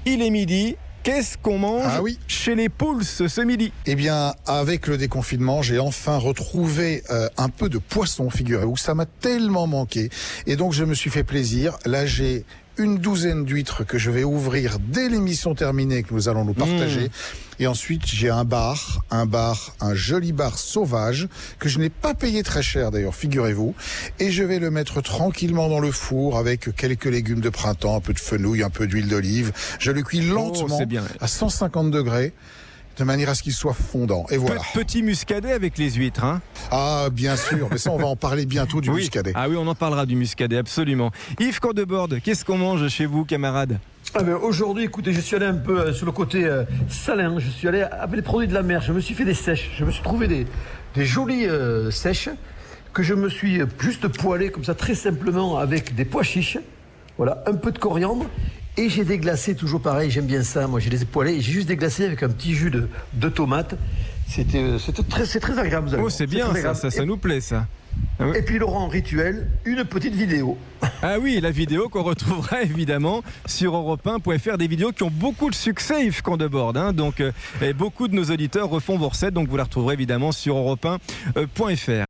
il est midi. Qu'est-ce qu'on mange chez les Pouls ce midi? Eh bien, avec le déconfinement, j'ai enfin retrouvé un peu de poisson, figurez-vous. Ça m'a tellement manqué. Et donc, je me suis fait plaisir. Là, j'ai une douzaine d'huîtres que je vais ouvrir dès l'émission terminée, que nous allons nous partager. Et ensuite, j'ai un joli bar sauvage, que je n'ai pas payé très cher d'ailleurs, figurez-vous. Et je vais le mettre tranquillement dans le four avec quelques légumes de printemps, un peu de fenouil, un peu d'huile d'olive. Je le cuis lentement à 150 degrés. De manière à ce qu'il soit fondant. Et voilà. Petit muscadet avec les huîtres, hein? Ah, bien sûr. Mais ça, on va en parler bientôt du muscadet. Ah oui, on en parlera du muscadet, absolument. Yves Candeborde, qu'est-ce qu'on mange chez vous, camarades? Aujourd'hui, écoutez, je suis allé un peu sur le côté salin. Je suis allé avec les produits de la mer. Je me suis fait des sèches. Je me suis trouvé des jolies sèches que je me suis juste poêlé comme ça, très simplement, avec des pois chiches. Voilà, un peu de coriandre. Et j'ai déglacé, toujours pareil, j'aime bien ça. Moi, j'ai les poêlés et j'ai juste déglacé avec un petit jus de tomate. C'est très agréable. Oh, c'est bien, ça nous plaît, ça. Et puis, Laurent, rituel, une petite vidéo. Ah oui, la vidéo qu'on retrouvera évidemment sur europe1.fr, des vidéos qui ont beaucoup de succès, Yves Candeborde. Donc, beaucoup de nos auditeurs refont vos recettes, donc vous la retrouverez évidemment sur europe1.fr.